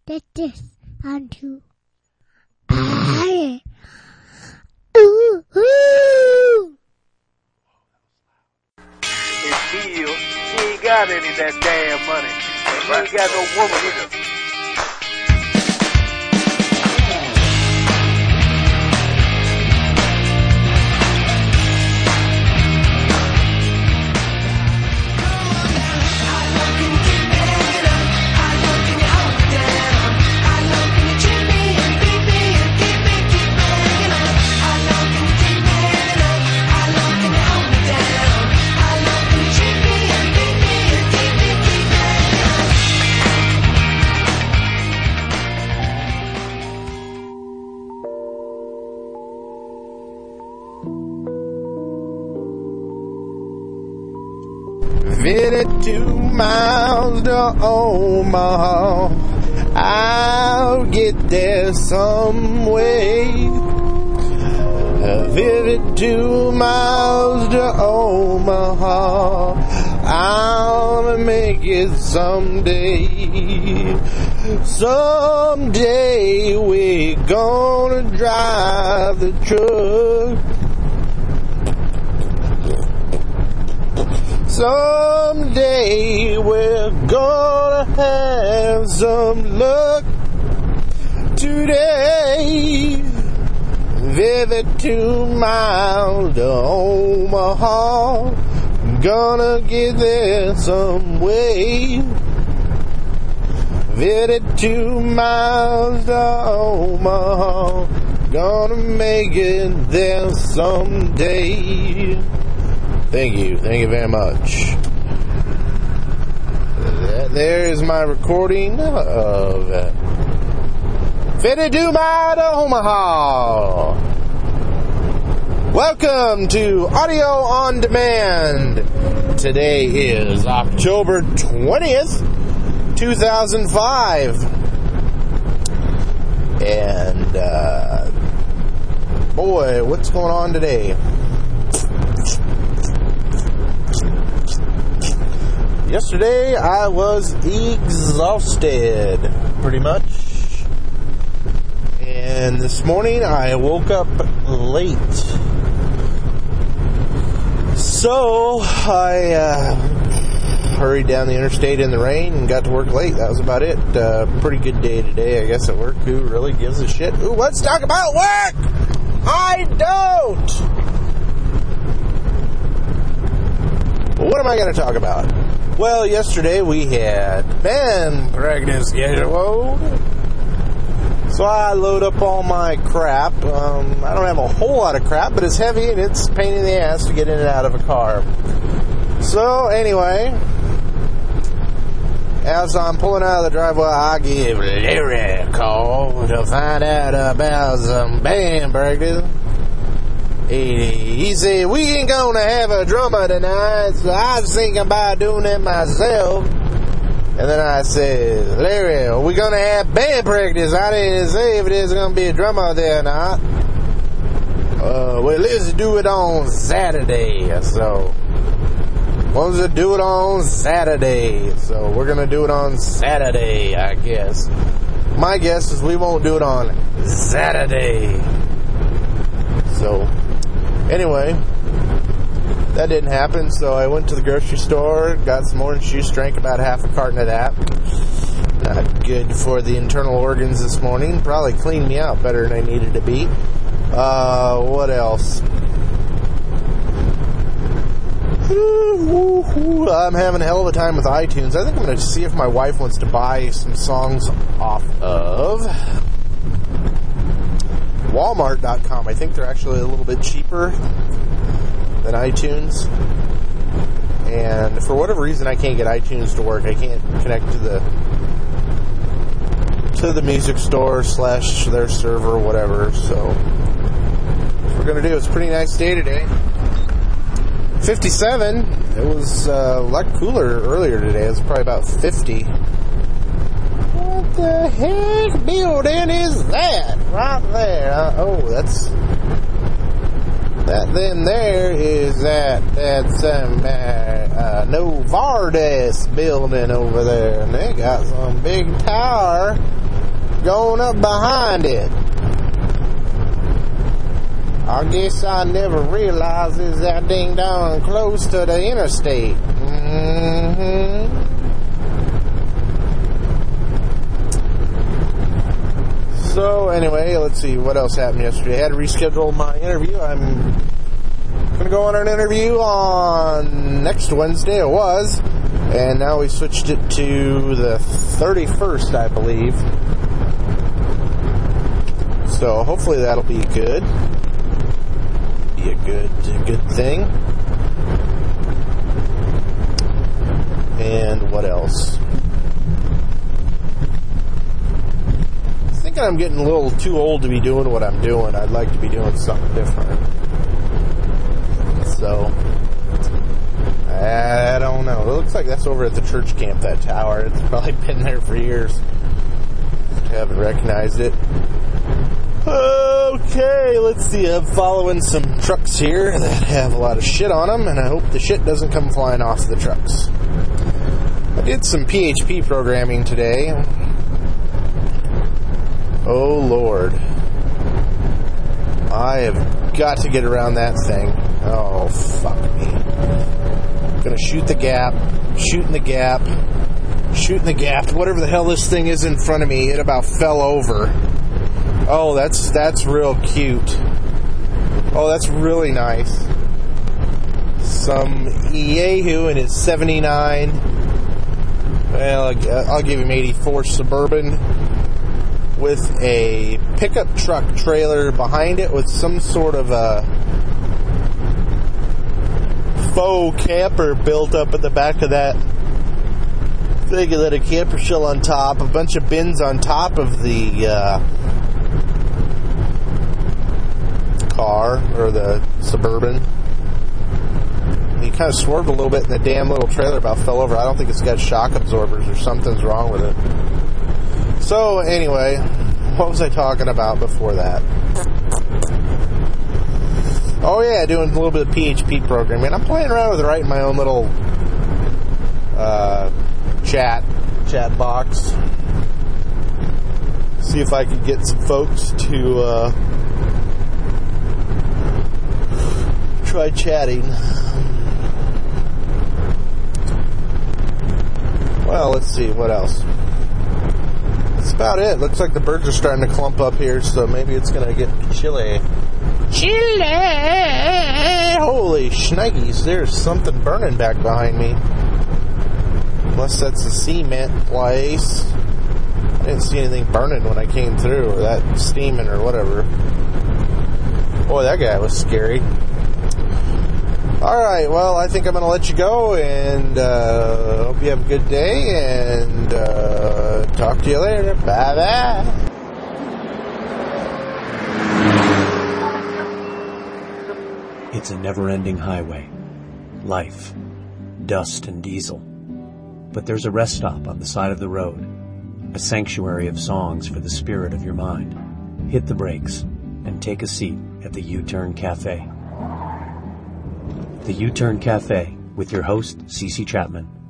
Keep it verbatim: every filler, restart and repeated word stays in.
That this unto I. Ooh, ooh. It's Neil. She ain't got any of that damn money. And she ain't got no woman either. fifty-two miles to Omaha, I'll get there some way. fifty-two miles to Omaha, I'll make it someday. Someday we're gonna drive the truck. Someday we're gonna have some luck. Today, fifty-two miles to Omaha, gonna get there some way. fifty-two miles to Omaha, gonna make it there someday. Thank you. Thank you very much. There is my recording of fifty-two miles to Omaha. Welcome to Audio on Demand. Today is October twentieth, two thousand five. And, uh, boy, what's going on today? Yesterday, I was exhausted, pretty much. And this morning, I woke up late. So, I uh, hurried down the interstate in the rain and got to work late. That was about it. Uh, pretty good day today, I guess, at work. Who really gives a shit? Ooh, let's talk about work! I don't! What am I going to talk about? Well, yesterday we had band practice scheduled, so I load up all my crap. Um, I don't have a whole lot of crap, but it's heavy and it's a pain in the ass to get in and out of a car. So anyway, as I'm pulling out of the driveway, I give Larry a call to find out about some band practice. He, he said, we ain't gonna have a drummer tonight, so I was thinking about doing it myself. And then I said, Larry, are we gonna have band practice? I didn't say if there's gonna be a drummer there or not. Uh, well, let's do it on Saturday. So, let's do it on Saturday. So, we're gonna do it on Saturday, I guess. My guess is we won't do it on Saturday. So, anyway, that didn't happen, so I went to the grocery store, got some orange juice, drank about half a carton of that. Not good for the internal organs this morning. Probably cleaned me out better than I needed to be. Uh, what else? I'm having a hell of a time with iTunes. I think I'm going to see if my wife wants to buy some songs off of Walmart dot com. I think they're actually a little bit cheaper than iTunes. And for whatever reason, I can't get iTunes to work. I can't connect to the to the music store slash their server or whatever. So what we're going to do. It's a pretty nice day today. fifty-seven. It was uh, a lot cooler earlier today. It was probably about fifty. What the heck building is that right there? Uh, oh, that's that. Then there is that that's um, uh, uh, Novartis building over there, and they got some big tower going up behind it. I guess I never realized is that ding dong close to the interstate. Mm-hmm. So anyway, let's see what else happened yesterday. I had to reschedule my interview. I'm going to go on an interview on next Wednesday. It was. And now we switched it to the thirty-first, I believe. So hopefully that'll be good. Be a good, a good thing. And what else? I'm thinking I'm getting a little too old to be doing what I'm doing. I'd like to be doing something different. So, I don't know. It looks like that's over at the church camp, that tower. It's probably been there for years. I haven't recognized it. Okay, let's see. I'm following some trucks here that have a lot of shit on them, and I hope the shit doesn't come flying off the trucks. I did some P H P programming today. Oh, Lord. I have got to get around that thing. Oh, fuck me. Gonna shoot the gap, shooting the gap, shooting the gap. Whatever the hell this thing is in front of me, it about fell over. Oh, that's that's real cute. Oh, that's really nice. Some Yahoo in his seventy-nine. Well, I'll give him eighty-four Suburban with a pickup truck trailer behind it with some sort of a faux camper built up at the back of that thing, and then a camper shell on top, a bunch of bins on top of the uh, car, or the Suburban. He kind of swerved a little bit, and the damn little trailer about fell over. I don't think it's got shock absorbers or something's wrong with it. So, anyway, what was I talking about before that? Oh, yeah, doing a little bit of P H P programming. I'm playing around with writing my own little uh, chat, chat box. See if I could get some folks to uh, try chatting. Well, let's see, what else? That's about it. Looks like the birds are starting to clump up here, so maybe it's going to get chilly. Chilly! Holy shnikes, there's something burning back behind me. Unless that's the cement place. I didn't see anything burning when I came through, or that steaming, or whatever. Boy, that guy was scary. Alright, well, I think I'm going to let you go, and uh, hope you have a good day, and uh, talk to you later. Bye-bye. It's a never-ending highway. Life, dust and diesel. But there's a rest stop on the side of the road, a sanctuary of songs for the spirit of your mind. Hit the brakes and take a seat at the U-Turn Cafe. The U-Turn Cafe, with your host, Cece Chapman,